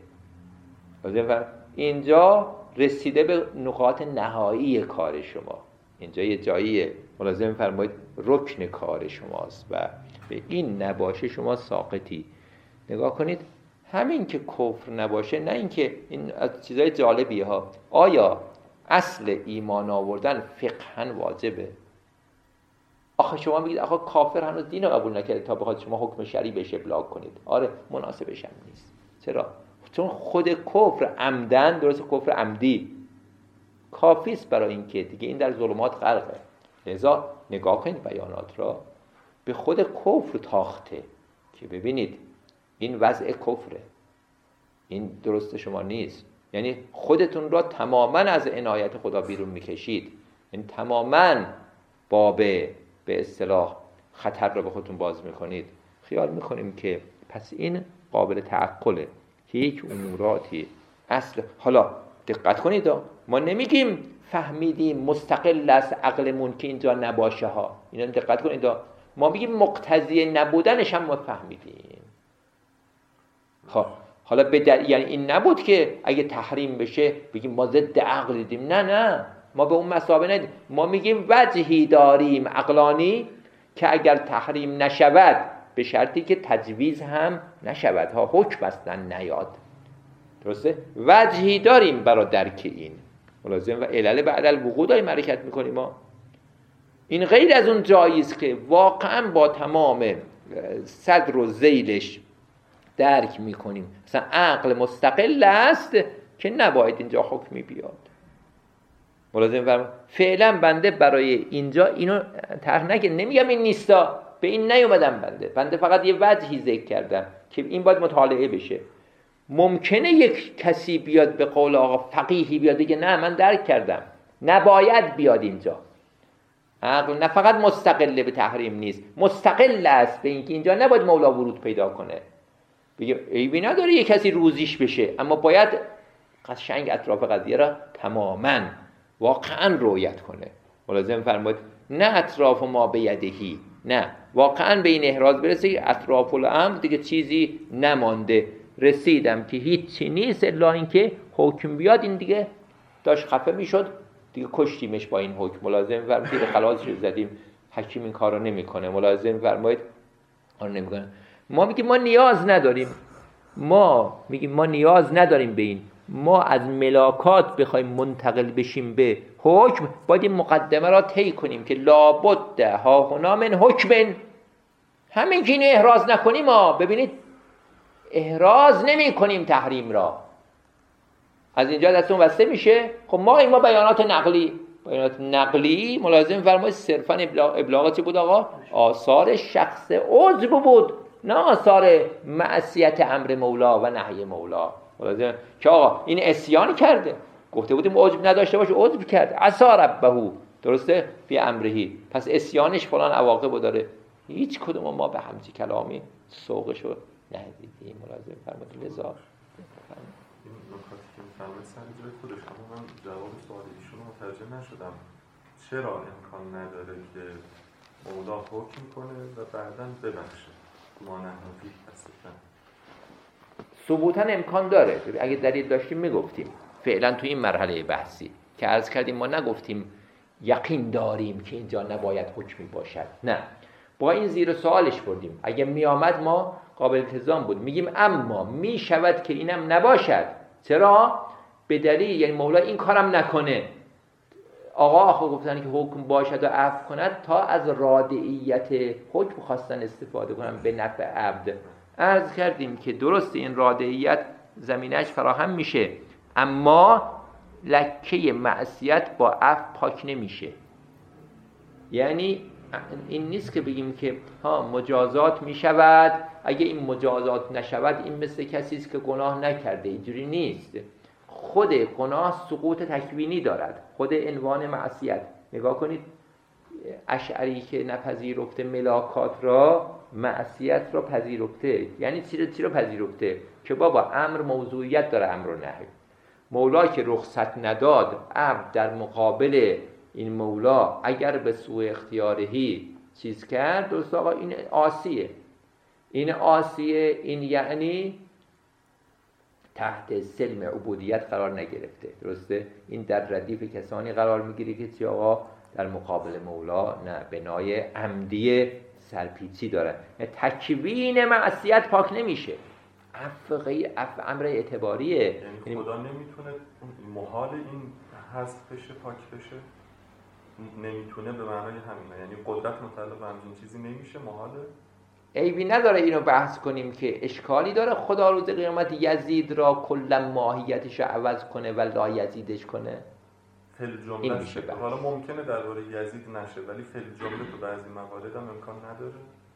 اینجا رسیده به نقاط نهایی کار شما، اینجا یه جایی ملازم فرمایید رکن کار شماست و به این نباشه شما ساقطی. نگاه کنید همین که کفر نباشه، نه اینکه این از چیزای جالبیه ها. آیا اصل ایمان آوردن فقهاً واجبه؟ آخه شما میگید آخه کافر هنوز دین رو قبول نکرده تا بخواد شما حکم شرعی بهش ابلاغ کنید. آره مناسبش هم نیست. چرا؟ چون خود کفر عمدن، درست کفر عمدی کافی است برای اینکه دیگه این در ظلمات غرقه. لذا نگاه کنید بیانات را، به خود کفر تاخته که ببینید این وضع کفره، این درست شما نیست، یعنی خودتون را تماما از عنایت خدا بیرون میکشید، یعنی تماما باب به اصطلاح خطر را به خودتون باز میکنید. خیال میکنیم که پس این قابل تعقله که یک اموراتی اصل. حالا دقت کنید، ما نمیگیم فهمیدیم مستقل است عقلمون که اینجا نباشه ها، اینا دقت کنید، ما میگیم مقتضی نبودنش هم ما فهمیدیم. حالا یعنی این نبود که اگه تحریم بشه بگیم ما ضد عقل دیدیم، نه ما به اون مثابه ندیم. ما میگیم وجهی داریم عقلانی که اگر تحریم نشود به شرطی که تجویز هم نشود ها، حکم اصلا نیاد. درسته؟ وجهی داریم برای درک این ملازم و علل بعد الوقوع داریم حرکت میکنیم ما. این غیر از اون جایی است که واقعا با تمام صدر و ذیلش درک میکنیم مثلا عقل مستقل است که نباید اینجا حکمی بیاد. ملاحظه فرمایید فعلا بنده برای اینجا اینو طرح نکردم، نمیگم این نیستا، به این نیومدم بنده فقط یه وجهی ذکر کردم که این باید مطالعه بشه. ممکنه یک کسی بیاد به قول آقا فقیهی بیاد بگه نه من درک کردم، نباید بیاد اینجا. عقل نه فقط مستقل به تحریم نیست، مستقل است به اینکه اینجا نباید مولا ورود پیدا کنه. بگه عیبی نداره یک کسی روزیش بشه، اما باید قشنگ اطراف قضیه را تماما واقعا رؤیت کنه. ملازم فرمود نه اطراف ما به یدهی، نه واقعا به این احراز برسه اطراف الامر دیگه چیزی نمانده، رسیدم که هیچی نیست الا اینکه حکم بیاد. این دیگه داشت خفه میشد دیگه کشتیمش با این حکم. ملازم فرمود دیگه خلاصش زدیم، حکیم این کارو نمیکنه. ملازم فرمود آن نمیکنه. ما میگیم ما نیاز نداریم، ما میگیم ما نیاز نداریم به این. ما از ملاکات بخوایم منتقل بشیم به حکم باید این مقدمه را طی کنیم که لابد ها هنا من حکم. همین که اینو احراز نکنیم، ما ببینید احراز نمی کنیم تحریم را، از اینجا دستون بسته میشه. خب ما بیانات نقلی ملازم فرمایید صرفا ابلاغاتی بود آقا، آثار شخص عضو بود، نه آثار معصیت امر مولا و نهی مولا. ملازم که آقا این عصیان کرده، گفته بودیم عضو نداشته باشه، عضو کرد، عصی ربه، درسته، فی امرهی، پس عصیانش فلان عواقب داره. هیچ کدوم ما به همچین کلامی سوقشو ندیدیم. ملازم فرمایید لذا نکاتی که می‌فرمایید سر جای خودش، اما من جواب سوال ایشون رو متوجه نشدم. چرا امکان نداره که مولا حکم کنه و بعداً ببخشه؟ مانحنفی هستن. ثبوتاً امکان داره. اگه دلیل داشتیم میگفتیم. فعلا تو این مرحله بحثی که عرض کردیم ما نگفتیم یقین داریم که اینجا نباید حکمی باشد، نه، با این زیر سوالش بردیم. اگه میآمد ما قابل التزام بود. میگیم اما میشود که اینم نباشد. چرا؟ به دلیل یعنی مولا این کارم نکنه. آقا آخه گفتن که حکم باشد و عفو کند تا از رادعیت حکم خواستن استفاده کنن به نفع عبد. عرض کردیم که درست این رادعیت زمینش فراهم میشه، اما لکه معصیت با عفو پاک نمیشه. یعنی این نیست که بگیم که مجازات میشود، اگه این مجازات نشود این مثل کسی است که گناه نکرده. اینجوری نیست. خود گناه سقوط تکوینی دارد، خود عنوان معصیت. نگاه کنید اشعری که نپذیرفته ملاکات را، معصیت را پذیرفته. یعنی چی رو پذیرفته؟ که بابا امر موضوعیت داره، امر و نهی. مولا که رخصت نداد، عبد در مقابل این مولا اگر به سوء اختیارهی چیز کرد، درست آقا این عاصیه، این عاصیه، این یعنی تحت سلم عبودیت قرار نگرفته، درسته؟ این در ردیف کسانی قرار میگیره که چی آقا در مقابل مولا نه بنای عمدی سرپیچی داره. تکوین معصیت پاک نمیشه. عفو غیر عفو امر اعتباریه. یعنی خدا نمیتونه محال این حذف بشه، پاک بشه؟ نمیتونه به معنای همینه، یعنی قدرت متعلق به همچین چیزی نمیشه، محاله؟ عیبی نداره اینو بحث کنیم که اشکالی داره خدا روز قیامت یزید را کلا ماهیتش رو عوض کنه و لا یزیدش کنه؟ فل جمله میشه. حالا ممکنه درباره یزید نشه، ولی فل جمله تو بعضی موارد هم امکان نداره.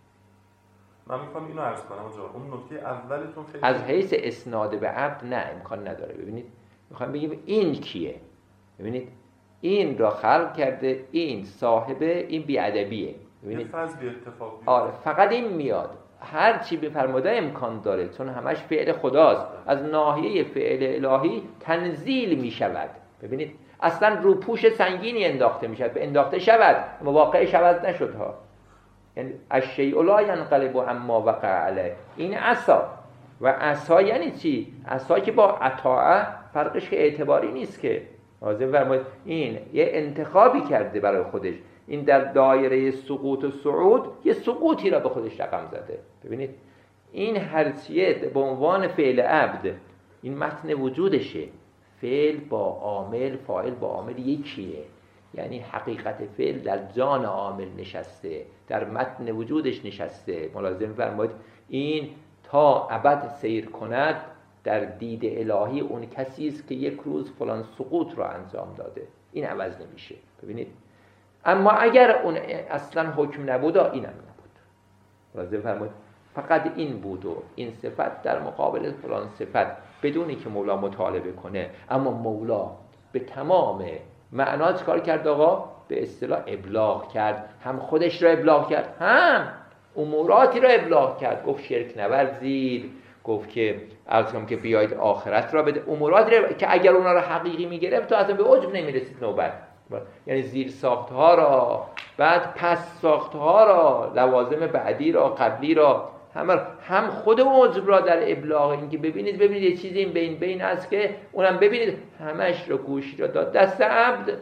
من میخوام اینو عرض کنم آقا، اون نکته اولتون خیلی از حیث اسناد به عبد نه امکان نداره. ببینید میخوام بگیم این کیه، ببینید این را خلق کرده، این صاحبه، این بیادبیه. ببینید فضل اتفاق بیاد. آره فقط این میاد، هر چی بفرموده امکان داره، چون همش فعل خداست، از ناحیه فعل الهی تنزیل میشود. ببینید اصلا روپوش سنگینی انداخته میشود، به انداخته شود، واقع شود نشد ها. یعنی الشیء لا ینقلب عما وقع علیه. این عصا و عصا یعنی چی؟ عصا که با عطاء فرقش که اعتباری نیست که. لازم فرمایید این یه انتخابی کرده برای خودش، این در دایره سقوط و صعود یه سقوطی را به خودش رقم زده. ببینید این هرچیه به عنوان فعل عبد، این متن وجودشه، فعل با عامل، فاعل با عامل یکیه. یعنی حقیقت فعل در جان عامل نشسته، در متن وجودش نشسته. ملازم فرمایید این تا ابد سیر کند در دید الهی اون کسی است که یک روز فلان سقوط رو انجام داده. این عوض نمیشه. ببینید، اما اگر اون اصلا حکم نبود، اینم نبود. لازم فرمود فقط این بود و این صفت در مقابل فلان صفت، بدونی که مولا مطالبه کنه. اما مولا به تمام معنا چیکار کرد آقا؟ به اصطلاح ابلاغ کرد. هم خودش را ابلاغ کرد، هم اموراتی را ابلاغ کرد. گفت شرک نورزید، گفت که عرض کنم که بیایید آخرت را بده. اموراتی را که اگر اونا را حقیقی میگرفت تو اصلا به عجب نمیرسید نوبت. یعنی زیر ساختها را، بعد پس ساختها را، لوازم بعدی را، قبلی را، هم خود عجب را در ابلاغ، این که ببینید یه چیزی این بین است که اونم ببینید همش را گوشی را داد دست عبد.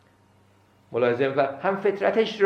ملاحظه هم فطرتش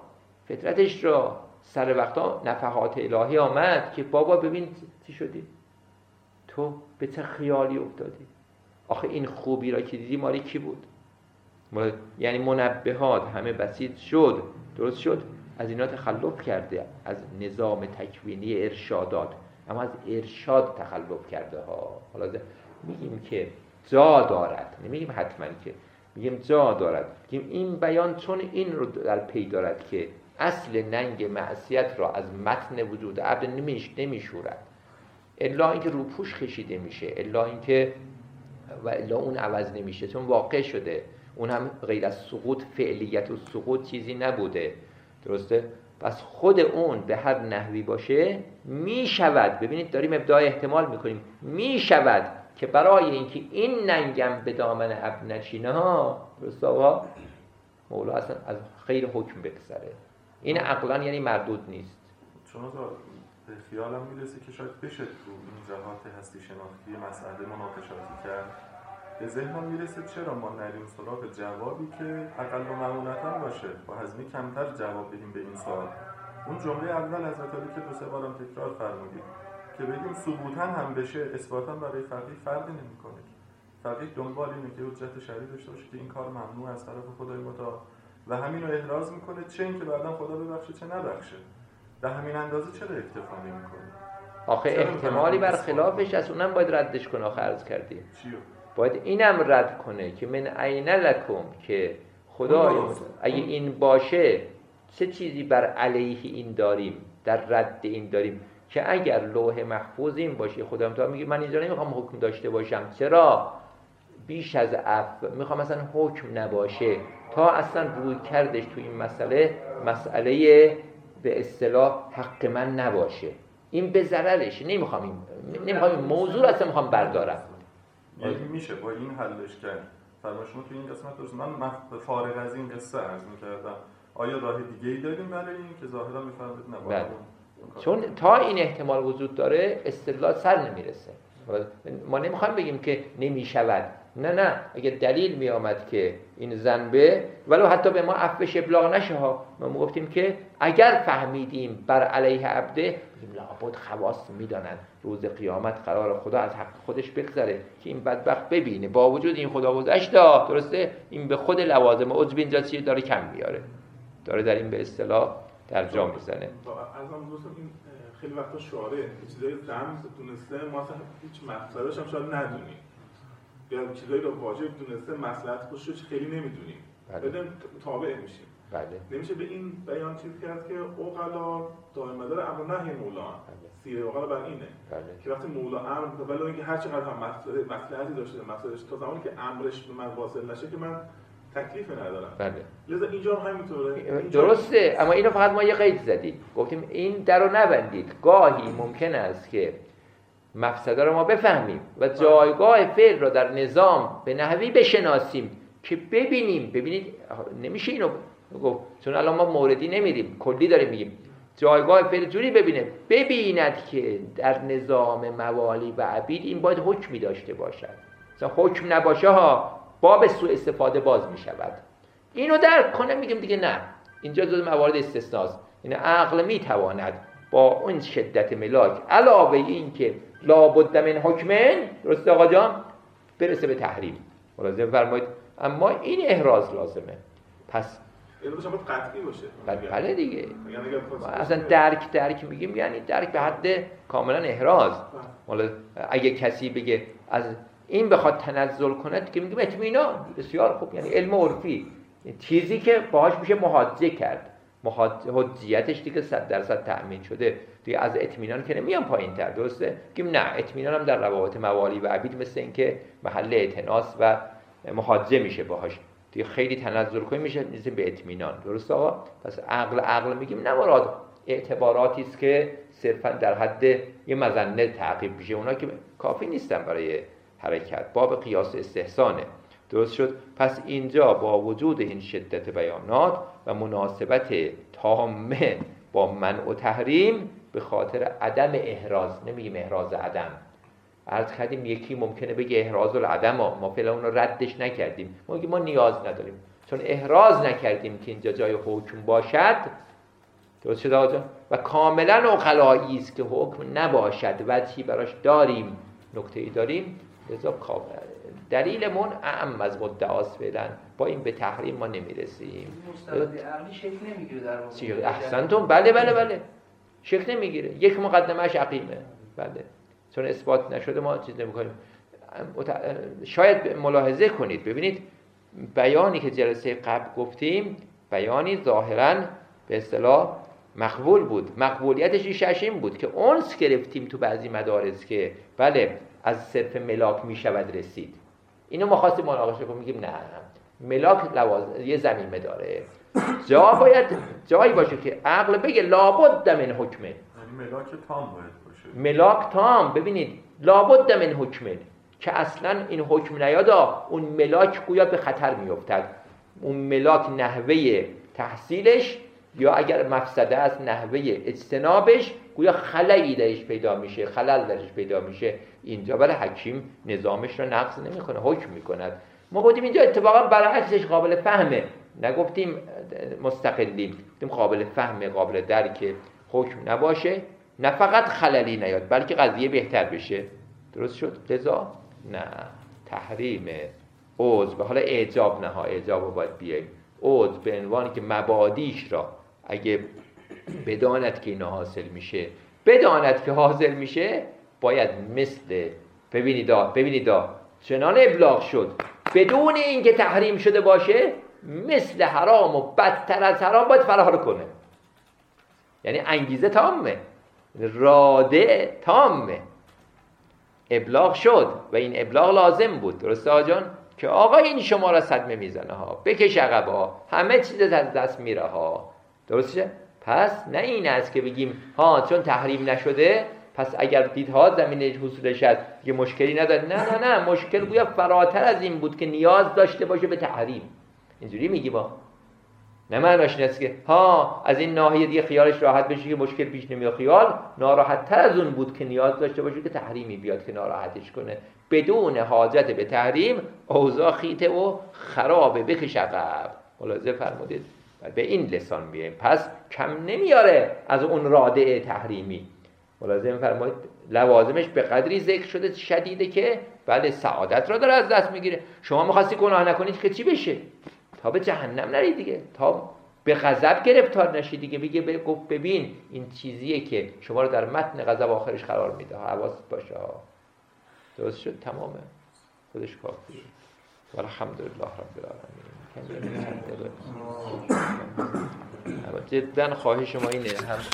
را سر وقتا نفحات الهی آمد که بابا ببین چی شدی، تو به چه خیالی افتادی، آخه این خوبی را که دیدی مالی کی بود؟ یعنی منبهات همه بسیط شد، درست شد، از اینا تخلف کرده، از نظام تکوینی ارشادات، اما از ارشاد تخلف کرده ها. حالا میگیم که جا دارد، نمیگیم حتما که، میگیم جا دارد، میگیم این بیان چون این رو در پی دارد که اصل ننگ معصیت را از متن وجود عبد نمیشورد، الا اینکه روپوش خشیده میشه، الا اینکه و الا اون عوض نمیشه، چون واقع شده. اون هم غیر از سقوط، فعلیت و سقوط چیزی نبوده، درسته؟ پس خود اون به هر نحوی باشه میشود. ببینید داریم ابداع احتمال میکنیم، میشود که برای اینکه این ننگم به دامن عبد نشینه ها، درسته آقا، مولا اصلا از خیر حکم بگذره. این عقلا یعنی مردود نیست. چون به خیالم میرسه که شاید بشه تو این جهات هستی شناختی مسئله مناقشاتی کرد. به ذهنم میرسه چرا ما نریم سراغ جوابی که اقل و معمولتاً باشه، با هزینه کمتر جواب بدیم به این سوال. اون جمله اول حضرت علی که 2-3 بارم تکرار فرمودید که بگیم ثبوتاً هم بشه، اثباتاً برای فقیه فرقی نمیکنه. فقیه دنبال اینه که حجت شرعی داشته باشه که این کار ممنوع از طرف خدای متعال و همین رو احراز میکنه، چه اینکه بعداً خدا ببخشه چه نبخشه. به همین اندازه چرا اکتفا نمیکنه؟ آخه احتمالی برخلافش از اونم باید ردش کنه. آخه عرض کردیم چیو؟ باید اینم رد کنه که من عین لکم، که خدای اگه این باشه چه چیزی بر علیه این داریم، در رد این داریم، که اگر لوح محفوظ این باشه، خدا متعال میگه من اینجا نمیخوام حکم داشته باشم. چرا؟ بیش از عفو میخوام اصلا حکم نباشه، تا اصلا روی کردش تو این مسئله به اصطلاح حق من نباشه. این به ضررش، نمیخوام این موضوع اصلا میخوام بردارم. یعنی میشه با این حلش کرد. فرمایش شما تو این قسمت درست. من فارغ از این قصه عرض می‌کردم آیا راه دیگه‌ای داریم برای این که ظاهرا می‌فرمایید نه؟ چون تا این احتمال وجود داره استدلال سر نمیرسه. ما نمیخوایم بگیم که نمیشود، نه، اگه دلیل میآمد که این ذنبه ولو حتی به ما عفوش ابلاغ نشه ها، ما گفتیم که اگر فهمیدیم بر علیه عبده، لابد خواص میدانن روز قیامت قرار خدا از حق خودش بگذره که این بدبخت ببینه با وجود این خدا گذشت، درسته، این به خود لوازم عجب اینجا چیه داره کم میاره، داره در این به اصطلاح ترجمه میزنه. از هم دوستم این خیلی وقتا شعاره چیزایی رمز دونسته ما اصلا هیچ مقصدش هم شاید ندونیم، یا چیزایی رو واجب دونسته مصلحت خودش خیلی نمیدونیم، بدون تابع میشیم. بله. نمیشه به این بیان چیز کرد که عقلا دائما داره امر نهی مولا، سیره عقلا بر اینه که وقتی مولا امر ولی اینکه هر چقدر هم مصلحتی داشته مصلحتش تا زمانی که امرش به من واصل نشه که من تکلیف ندارم. بله. لذا اینجا هم همینطوره. درسته، اما اینو فقط ما یه قید زدیم، گفتیم این درو نبندید. گاهی ممکن است که مفسده رو ما بفهمیم و جایگاه فعل رو در نظام به نحوی بشناسیم که ببینید نمیشه اینو گفت، چون الان ما موردی نمیریم، کلی داریم میگیم. جایگاه فعل جوری ببیند که در نظام موالی و عبید این باید حکمی داشته باشد. مثلا حکم نباشه ها باب سوء استفاده باز میشود. اینو درک کنه میگیم دیگه نه، اینجا جز موارد استثناست. این عقل میتواند با اون شدت ملاک علاوه این که لابد من حکمن، درسته آقا جان، برسه به تحریم. ملاحظه فرمایید. اما این احراز لازمه. پس علمش باید قطعی باشه. بله دیگه. اصلا درک میگیم یعنی درک به حد کاملا احراز. حالا اگه کسی بگه از این بخواد تنزل کنه که میگیم اطمینان، بسیار خوب، یعنی علم عرفی، چیزی که باهاش میشه محاجه کرد، حجیتش دیگه 100% تأمین شده دیگه، از اطمینان که نمیان پایین تر. درسته؟ میگیم نه، اطمینان هم در روابط موالی و عبید مثل این که محل اعتناس و محاجه میشه باهاش دیگه، خیلی تنزل کنی میشه نیست به اطمینان. درسته آقا؟ پس عقل میگیم نه مراد اعتباراتی است که صرفا در حد یه مظنه تعقیب میشه، اونا که کافی نیستن برای حرکت، باب قیاس استحسانه. درست شد؟ پس اینجا با وجود این شدت بیانات و مناسبت تامه با منع و تحریم به خاطر عدم احراز، نمیگیم احراز عدم، عرض کردیم یکی ممکنه بگه احراز العدم، ما فعلا اون رو ردش نکردیم، ما میگیم ما نیاز نداریم چون احراز نکردیم که اینجا جای حکم باشد. درست شد آقا جان؟ و کاملا عقلایی است که حکم نباشد، وجهی براش داریم، نکته‌ای داریم، لذا دلیلمون اعم از مدعاست فعلا، با این به تحریم ما نمیرسیم. مستند عقلی شکل نمیگیره در واقع. احسنتون، بله شکل نمیگیره، یک مقدمه‌اش عقیمه، بله، چون اثبات نشده ما چیز نمی‌کنیم. شاید ملاحظه کنید ببینید بیانی که جلسه قبل گفتیم بیانی ظاهراً به اصطلاح مقبول بود، مقبولیتش ریشش این بود که اونس گرفتیم تو بعضی مدارس که بله از صرف ملاک میشود رسید. اینو ما خواستیم مناقشه کنیم، میگیم نه، ملاک یه زمینه داره، باید جایی باشه که عقل بگه لابد من حکمه، یعنی ملاک تام باید باشه، ملاک تام. ببینید لابد من حکمه که اصلا این حکم نیادا اون ملاک گویا به خطر میافتد، اون ملاک نحوه تحصیلش یا اگر مفسده است نحوه اجتنابش گویا خلایی درش پیدا میشه، خلل درش پیدا میشه. اینجا برای حکیم نظامش رو نقض نمیکنه، حکم میکند. ما گفتیم اینجا اتفاقا برعکسش قابل فهمه، نگفتیم مستقلیم، گفتیم قابل فهمه، قابل درک، حکم نباشه، نه فقط خللی نیاد بلکه قضیه بهتر بشه. درست شد؟ لذا نه، تحریم عضو، حالا اعجاب نه ها، اعجاب رو باید بیاییم، عضو به عنوانی که مبادیش را اگه بداند که اینا حاصل میشه، بداند که حاصل میشه، باید مثل ببینید چنان ابلاغ شد بدون اینکه تحریم شده باشه، مثل حرام و بدتر از حرام باید فرار کنه. یعنی انگیزه تامه، راده تامه، ابلاغ شد و این ابلاغ لازم بود. درسته آجان؟ که آقا این شما را صدمه میزنه ها، بکش عقب ها، همه چیز از دست میره ها. درسته؟ پس نه این است که بگیم ها چون تحریم نشده پس اگر دیدها زمینه حصولش هست یه مشکلی نداره. نه، مشکل گویا فراتر از این بود که نیاز داشته باشه به تحریم. اینجوری میگی ما، نه معناش این است که ها از این ناحیه دیگه خیالش راحت بشه که مشکل پیش نمیاد، خیال ناراحت تر از اون بود که نیاز داشته باشه که تحریمی بیاد که ناراحتش کنه. بدون حاجت به تحریم اوضاع خیته و خرابه، بکش عقب. ملاحظه فرمودید؟ به این لسان میایم، پس کم نمیاره از اون رادع تحریمی. ملاحظه فرمودید؟ لوازمش به قدری ذکر شده شدیده که بله سعادت را داره از دست میگیره. شما می‌خواستی گناه نکنید که چی بشه؟ تا به جهنم نری دیگه، تا به غضب گرفتار نشی دیگه. بگه گفت ببین این چیزیه که شما رو در متن غضب آخرش قرار میده، حواست باشه ها. درست شد؟ تمامه، خودش کافیه. والحمدلله رب العالمین. جدا خواهش ما اینه هم